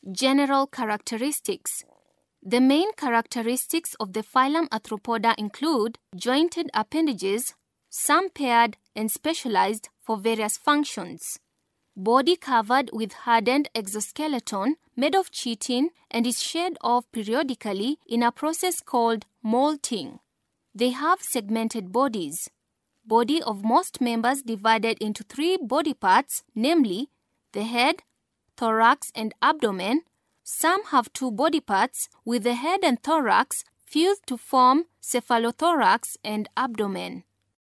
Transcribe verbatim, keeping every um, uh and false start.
General characteristics. The main characteristics of the phylum Arthropoda include jointed appendages, some paired and specialized for various functions. Body covered with hardened exoskeleton made of chitin and is shed off periodically in a process called molting. They have segmented bodies. Body of most members divided into three body parts, namely the head, thorax, and abdomen. Some have two body parts, with the head and thorax fused to form cephalothorax and abdomen.